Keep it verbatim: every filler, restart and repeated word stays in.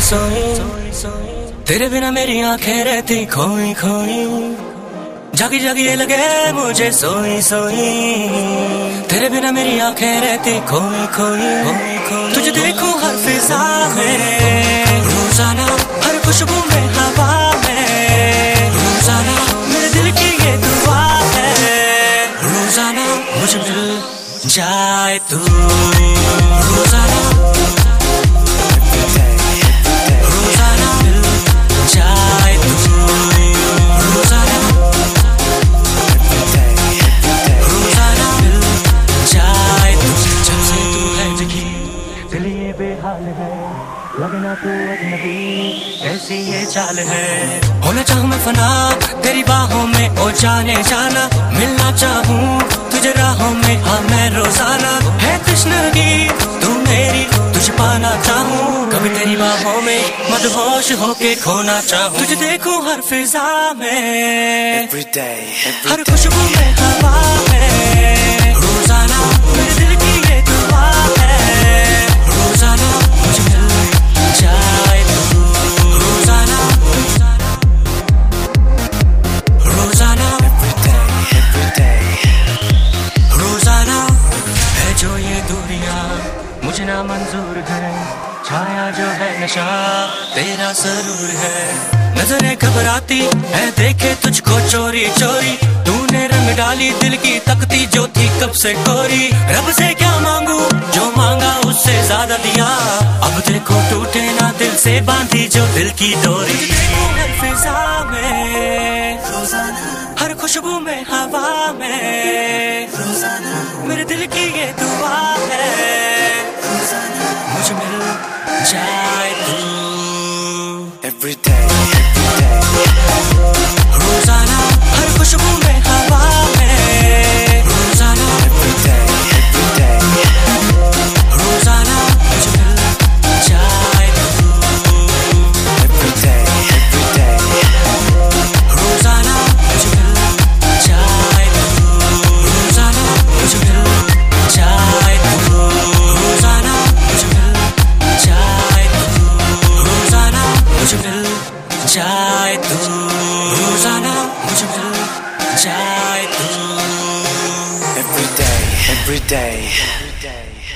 सोई तेरे बिना मेरी आंखें रहती खोई खोई, जागी जागी ये लगे मुझे सोई सोई, तेरे बिना मेरी आंखें रहती खोई खोई, तुझे देखूं हर फिजा में रोजाना, हर खुशबू में हवा में रोजाना, मेरे दिल की ये दुआ है रोजाना मुझे मिल जाए तू रोजाना, रोजाना मिल जाए तू रोजाना, रोजाना मिल जाए तू। जब से तू है जगी दिल ये बेहाल है, लगना तू अजनबी ऐसी ये चाल है, होना चाहूँ मैं फना तेरी बाहों में ओ जाने जाना, मिलना चाहूँ तुझे राहों में हाँ मैं रोजाना, है तशनगी तू मेरी तुझे पाना चाहूँ, कभी तेरी बाहों में मदहोश होके खोना चाहूँ, तुझे देखूं हर फिजा में every day, every हर खुशबू में हवा में रोजाना, मेरे दिल की ये दुआ है रोजाना मुझे मिल जाए तू रोजाना, रोजाना every day, every day, रोजाना है जो ये दूरियां मुझे ना मंजूर है, छाया जो है नशा तेरा जरूर है, नजरें घबराती है देखे तुझको चोरी चोरी, तूने रंग डाली दिल की तकती जो थी कब से कोरी, रब से क्या मांगू जो मांगा उससे ज्यादा दिया, अब देखो टूटे ना दिल से बांधी जो दिल की डोरी, हर फिजा में रोजाना, हर खुशबू में हवा में रोजाना, मेरे दिल की ये दुआ है मुझे मिल जाए तू every day, every day, रोजाना, हर खुशबू में हवा में रोजाना every day, every day, रोजाना मुझे मिल जाए तू every day, every day, रोजाना मुझे मिल जाए तू रोजाना मुझे मिल जाए तू रोजाना मुझे मिल जाए तू रोजाना मुझे मिल जाए तू रोजाना मुझे मिल जाए तू every day, every day, every day.